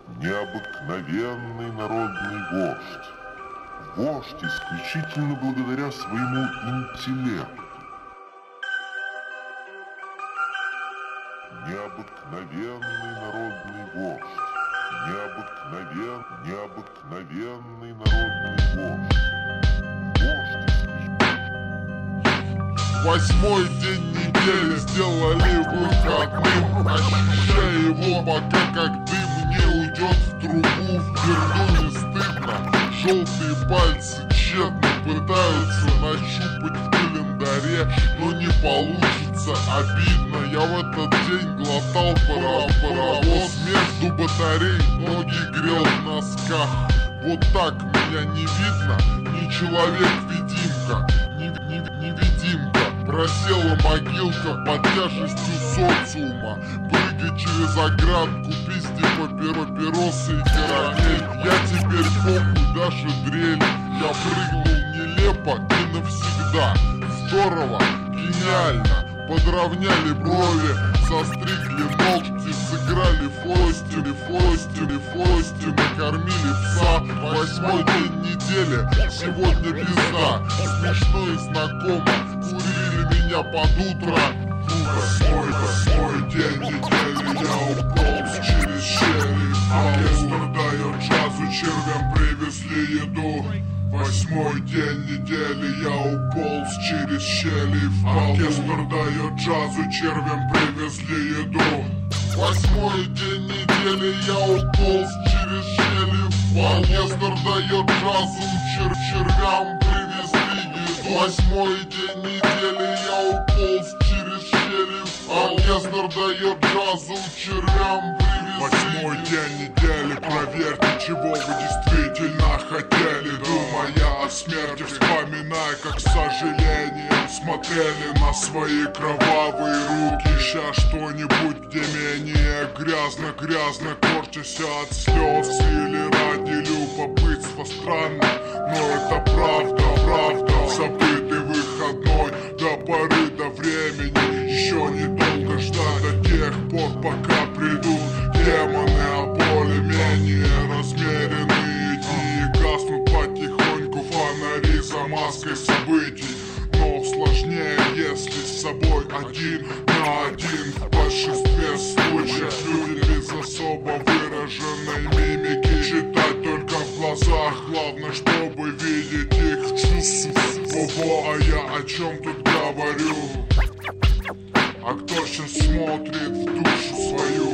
необыкновенный народный вождь. Вождь исключительно благодаря своему интеллекту. Необыкновенный народный вождь. Необыкновенный народный вождь. Восьмой день недели сделали выходным, ощущая его, пока как дым не уйдет в трубу. В перду не стыдно, желтые пальцы тщетно пытаются нащупать в календаре, но не получится, обидно. Я в этот день глотал паровоз между батарей, ноги грел в носках. Вот так меня не видно, не человек-видимка, невидимка. Просела могилка под тяжестью социума. Прыгай через оградку, пизди папиросы и карамель. Я теперь похуй, даже дрель. Я прыгнул нелепо и навсегда. Здорово, гениально. Подровняли брови, состригли ногти, сыграли флости, накормили пса. Восьмой день недели, сегодня пизда. Смешно и знакомо, курили меня под утро. Восьмой день недели, я уполз через щели. Оркестр дает джазу, червям привезли еду. Восьмой день недели, я уполз через щели. Оркестр дает джазу, червям привезли еду. Восьмой день недели, я уполз через щели. Оркестр дает джазу, червям привезли еду. Восьмой день недели, я уполз через щели. Оркестр дает джазу, червям привезли. Восьмой день недели, проверьте, чего вы действительно хотели. Думая о смерти, вспоминая, как с сожалением смотрели на свои кровавые руки, ища что-нибудь, где менее грязно, корчась от слез или ради любопытства. Странно, но это правда. Забытый выходной до поры до времени. Еще недолго ждать до тех пор, пока придут демоны, а более-менее размеренные дни гаснут потихоньку фонари за маской событий. Но сложнее, если с собой один на один. В большинстве случаев люди без особо выраженной мимики, читать только в глазах. Главное, чтобы видеть их чувств. Ого, а я о чем тут говорю? А кто сейчас смотрит в душу свою?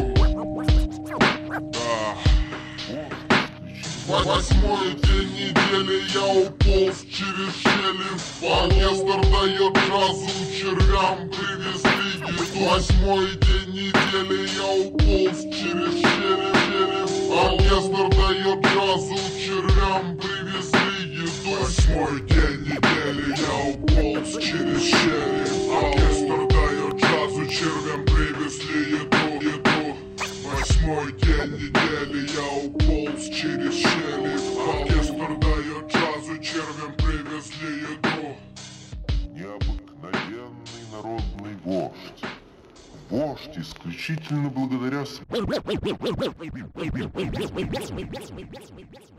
Восьмой день недели, я уполз через щели. Оркестр дает джазу, червям привезли еду. Восьмой день недели, я уполз через щели. Оркестр дает джазу, червям привезли еду. Восьмой день недели, я уполз через щели. Оркестр дает джазу, червям привезли еду. Восьмой день недели, я уполз через щели. Оркестр дает джазу, червям привезли еду. Необыкновенный народный вождь. Вождь исключительно благодаря